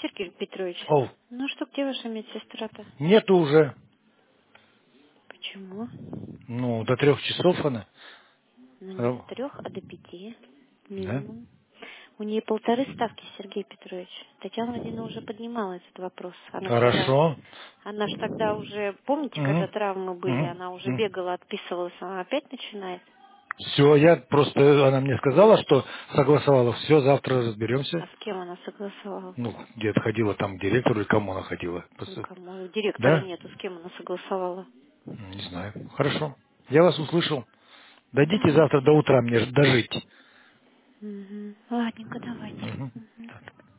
Сергей Петрович, О, ну что, где ваша медсестра-то? нету уже. Почему? Ну, до 3 часов она. Ну не до Ра- 3, а до 5 Да? минимум. У нее 1,5 ставки, Сергей Петрович. Татьяна Владимировна уже поднимала этот вопрос. Хорошо. Она ж тогда уже, помните, когда Угу. травмы были, она уже бегала, отписывалась, она опять начинает. Все, я просто, она мне сказала, что согласовала. Все, завтра А разберемся. с кем она согласовала? Ну, где-то ходила там к директору или кому она ходила. Никому. Директора Да? нету, с кем она согласовала. Не знаю. Хорошо. Я вас услышал. Дадите завтра Давайте. до утра мне дожить. Ладненько, давайте. Мгм. Мгм.